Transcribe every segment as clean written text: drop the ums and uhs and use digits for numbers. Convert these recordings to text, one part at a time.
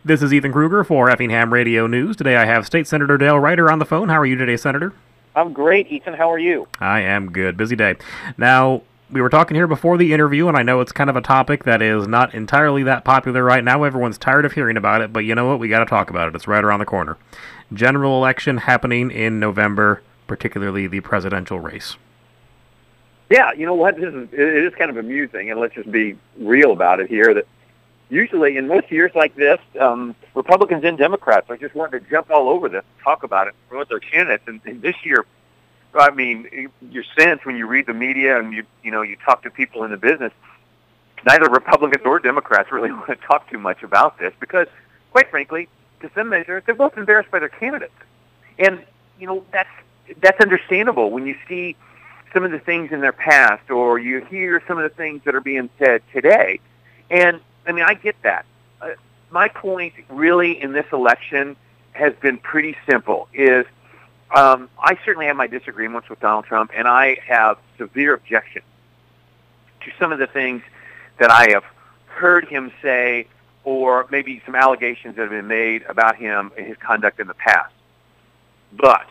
This is Ethan Kruger for Effingham Radio News. Today I have State Senator Dale Ryder on the phone. How are you today, Senator? I'm great, Ethan. How are you? I am good. Busy day. Now, we were talking here before the interview, and I know it's kind of a topic that is not entirely that popular right now. Everyone's tired of hearing about it, but you know what? We got to talk about it. It's right around the corner. General election happening in November, particularly the presidential race. Yeah, you know what? It is kind of amusing, and let's just be real about it here, that usually in most years like this, Republicans and Democrats are just wanting to jump all over this, talk about it, promote their candidates. And this year, I mean, your sense when you read the media and you talk to people in the business, neither Republicans or Democrats really want to talk too much about this because, quite frankly, to some measure, they're both embarrassed by their candidates. And, that's understandable when you see some of the things in their past or you hear some of the things that are being said today. And, I mean, I get that. My point really in this election has been pretty simple, is I certainly have my disagreements with Donald Trump, and I have severe objections to some of the things that I have heard him say or maybe some allegations that have been made about him and his conduct in the past. But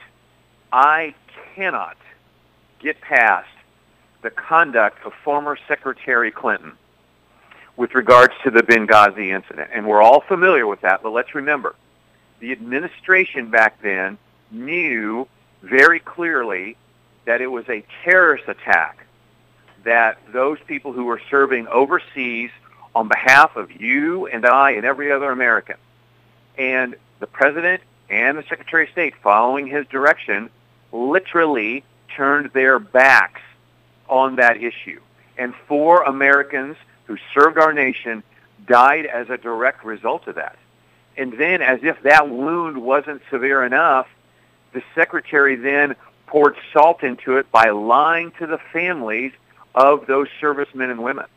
I cannot get past the conduct of former Secretary Clinton with regards to the Benghazi incident. And we're all familiar with that, but let's remember, the administration back then knew very clearly that it was a terrorist attack, that those people who were serving overseas on behalf of you and I and every other American, and the President and the Secretary of State, following his direction, literally turned their backs on that issue. And 4 Americans who served our nation died as a direct result of that. And then, as if that wound wasn't severe enough, the Secretary then poured salt into it by lying to the families of those servicemen and women.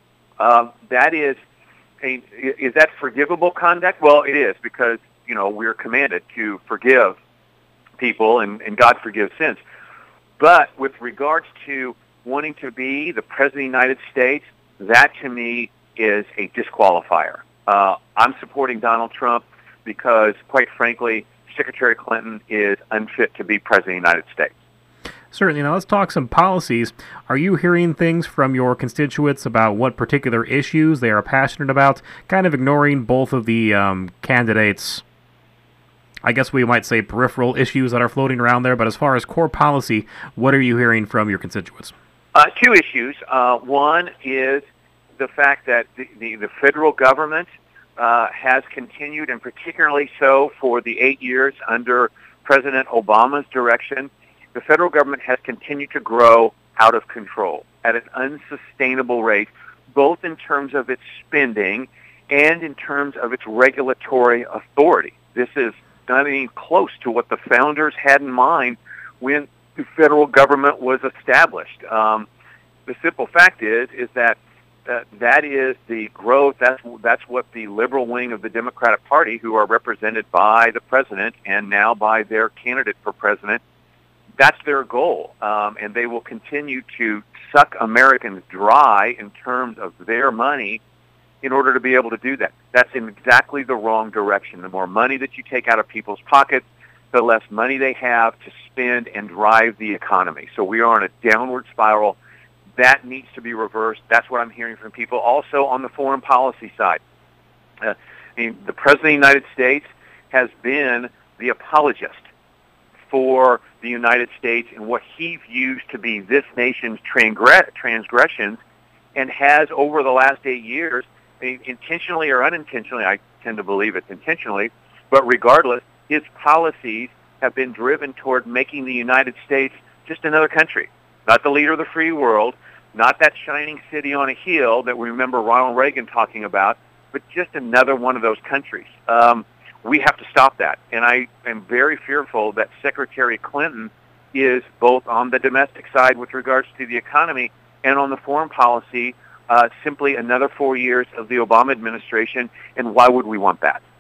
Is that forgivable conduct? Well, it is, because, we're commanded to forgive people, and God forgives sins. But with regards to wanting to be the President of the United States, that to me is a disqualifier. I'm supporting Donald Trump because, quite frankly, Secretary Clinton is unfit to be President of the United States. Certainly. Now let's talk some policies. Are you hearing things from your constituents about what particular issues they are passionate about, kind of ignoring both of the candidates', I guess we might say, peripheral issues that are floating around there, but as far as core policy, what are you hearing from your constituents? 2 issues. One is the fact that the federal government has continued, and particularly so for the 8 years under President Obama's direction, the federal government has continued to grow out of control at an unsustainable rate, both in terms of its spending and in terms of its regulatory authority. This is not even close to what the founders had in mind when the federal government was established. The simple fact is that that is the growth. That's what the liberal wing of the Democratic Party, who are represented by the president and now by their candidate for president, that's their goal. And they will continue to suck Americans dry in terms of their money in order to be able to do that. That's in exactly the wrong direction. The more money that you take out of people's pockets, the less money they have to spend and drive the economy. So we are on a downward spiral. That needs to be reversed. That's what I'm hearing from people. Also on the foreign policy side, the President of the United States has been the apologist for the United States and what he views to be this nation's transgressions, and has over the last 8 years, intentionally or unintentionally, I tend to believe it's intentionally, but regardless, his policies have been driven toward making the United States just another country, not the leader of the free world, not that shining city on a hill that we remember Ronald Reagan talking about, but just another one of those countries. We have to stop that. And I am very fearful that Secretary Clinton is both on the domestic side with regards to the economy and on the foreign policy, simply another 4 years of the Obama administration. And why would we want that?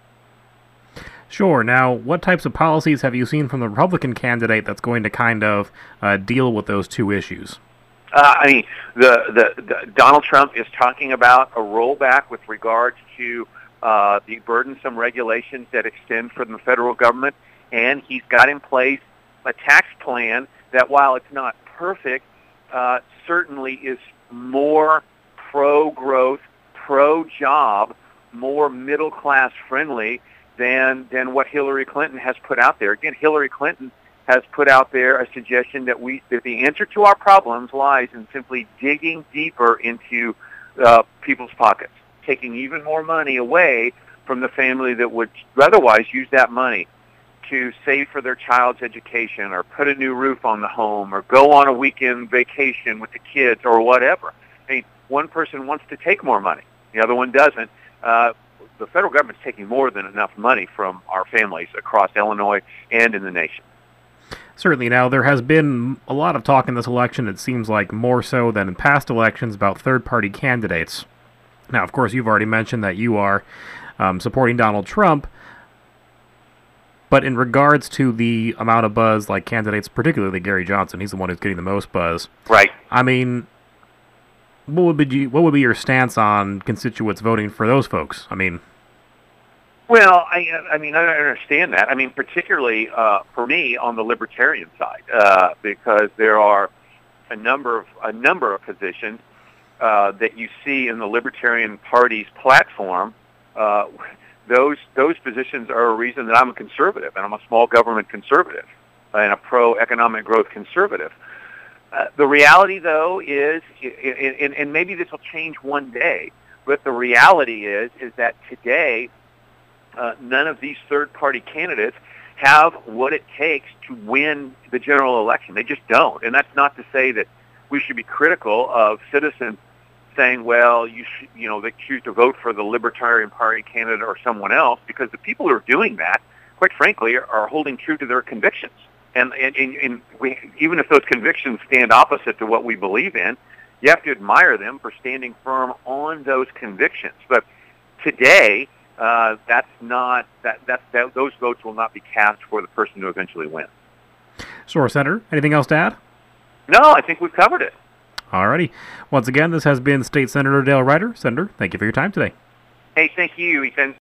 Sure. Now, what types of policies have you seen from the Republican candidate that's going to kind of deal with those 2 issues? The Donald Trump is talking about a rollback with regards to the burdensome regulations that extend from the federal government, and he's got in place a tax plan that, while it's not perfect, certainly is more pro-growth, pro-job, more middle-class friendly than what Hillary Clinton has put out there. Again, Hillary Clinton has put out there a suggestion that the answer to our problems lies in simply digging deeper into people's pockets, taking even more money away from the family that would otherwise use that money to save for their child's education or put a new roof on the home or go on a weekend vacation with the kids or whatever. I mean, one person wants to take more money. The other one doesn't. The federal government's taking more than enough money from our families across Illinois and in the nation. Certainly. Now, there has been a lot of talk in this election, it seems like more so than in past elections, about third-party candidates. Now, of course, you've already mentioned that you are supporting Donald Trump, but in regards to the amount of buzz, like candidates, particularly Gary Johnson, he's the one who's getting the most buzz. Right. I mean, what would be your stance on constituents voting for those folks? I mean... Well, I mean, I understand that. I mean, particularly for me on the libertarian side, because there are a number of positions that you see in the Libertarian Party's platform. Those positions are a reason that I'm a conservative, and I'm a small government conservative, and a pro-economic growth conservative. The reality, though, is, and maybe this will change one day, but the reality is that today, none of these third-party candidates have what it takes to win the general election. They just don't. And that's not to say that we should be critical of citizens saying, well, they choose to vote for the Libertarian Party candidate or someone else, because the people who are doing that, quite frankly, are holding true to their convictions. And even if those convictions stand opposite to what we believe in, you have to admire them for standing firm on those convictions. But today, those votes will not be cast for the person who eventually wins. Sure, Senator. Anything else to add? No, I think we've covered it. Alrighty. Once again, this has been State Senator Dale Ryder. Senator, thank you for your time today. Hey, thank you, Ethan.